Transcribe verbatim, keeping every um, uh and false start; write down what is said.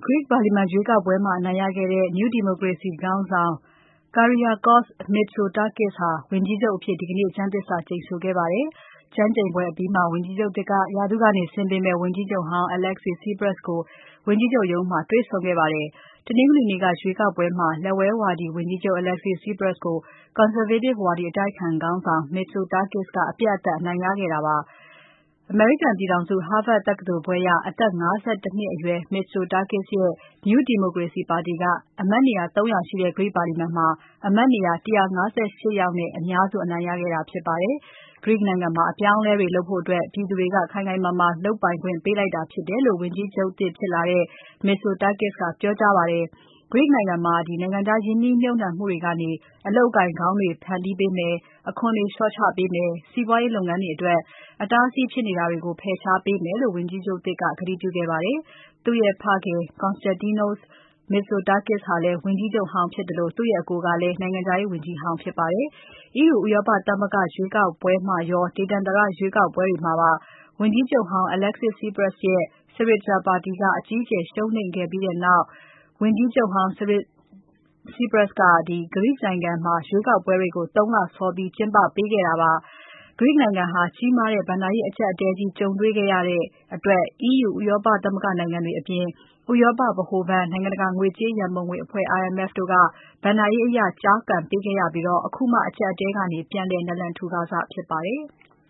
Greek ပါလီမာန်ရွေးကောက်ပွဲမှာအနိုင်ရခဲ့တဲ့ New Democracy ခေါင်းဆောင် Kyriakos Mitsotakis ဟာဝန်ကြီးချုပ်အဖြစ် ဒီကနေ့ ကျမ်းသစ္စာကျိန်ဆိုခဲ့ပါတယ်။ ကျမ်းကျိန်ပွဲအပြီးမှာ ဝန်ကြီးချုပ်သစ်က ရာထူးကနေဆင်းပေးမယ့် ဝန်ကြီးချုပ်ဟောင်း Alexis Tsipras ကိုဝန်ကြီးချုပ်ရုံးမှာ တွေ့ဆုံခဲ့ပါတယ်။ တနင်္ဂနွေနေ့က ရွေးကောက်ပွဲမှာ လက်ဝဲဝါဒီဝန်ကြီးချုပ် Alexis Tsipras ကို Conservative ဝါဒီအတိုက်အခံခေါင်းဆောင် Mitsotakis က အပြတ်အသတ်အနိုင်ရခဲ့တာပါ။ အမေရိကန်ပြည်ထောင်စု Harvard တက္ကသိုလ်ဘွဲ့ရ အသက် ၅၁ နှစ်အရွယ် Mitsotakis ရဲ့ New Democracy ပါတီက အမတ်နေရာ ၃၀၀ ရှိတဲ့ Greek ပါလီမာန်မှာ အမတ်နေရာ ၁၅၈ ယောက်နဲ့ အများစုအနိုင်ရခဲ့တာဖြစ်ပါတယ်။ Greek နိုင်ငံမှာ အပြောင်းအလဲတွေလုပ်ဖို့ ပြည်သူတွေက ခိုင်ခိုင်မာမာလုပ်ပိုင်ခွင့်ပေးလိုက်တာဖြစ်တယ်လို့ ဝန်ကြီးချုပ်သစ်ဖြစ်လာတဲ့ Mitsotakis ကပြောကြားပါတယ်။ Greek နိုင်ငံမှာ နိုင်ငံခြားရင်းနှီးမြှုပ်နှံမှုတွေကနေ အလုပ်အကိုင်ကောင်းတွေ ဖန်တီးပေးမယ်။ အခွန်တွေလျှော့ချပေးမယ်။ စီးပွားရေးလုပ်ငန်းတွေအတွက် အတားအဆီးဖြစ်နေတာတွေကို ဖယ်ရှားပေးမယ်လို့ ဝန်ကြီးချုပ်သစ်က ကတိပြုခဲ့ပါတယ်။ သူ့ရဲ့ဖခင် Konstantinos Mitsotakis ဟာလည်း ဝန်ကြီးချုပ်ဟောင်းဖြစ်သလို သူ့ရဲ့အစ်ကိုကလည်း နိုင်ငံခြားရေးဝန်ကြီးဟောင်းဖြစ်ပါတယ်။ EU ဥရောပသမဂ္ဂရွေးကောက်ပွဲမှာရော ဒေသန္တရရွေးကောက်ပွဲတွေမှာပါ ဝန်ကြီးချုပ်ဟောင်း Alexis Tsipras ရဲ့ Syriza ပါတီက အကြီးအကျယ်ရှုံးနိမ့်ခဲ့ပြီးနောက် ဝန်ကြီးချုပ်ဟောင်း Tsipras က Greek နိုင်ငံမှာ ရွေးကောက်ပွဲတွေကို ၃ လစောပြီးကျင်းပပေးခဲ့တာပါ။ Greek နိုင်ငံဟာ ကြီးမားတဲ့ ဘဏ္ဍာရေးအကျပ်အတည်းကြီးကြုံတွေ့ခဲ့ရတဲ့အတွက် EU ဥရောပသမဂ္ဂနိုင်ငံတွေအပြင် ဥရောပဗဟိုဘဏ်၊ နိုင်ငံတကာငွေကြေးရန်ပုံငွေအဖွဲ့ I M F တို့က ဘဏ္ဍာရေးအရ ကျားကန်ပေးခဲ့ရပြီး အခုမှ အကျပ်အတည်းကနေ ပြန်လည်နာလန်ထူကာစဖြစ်ပါတယ်။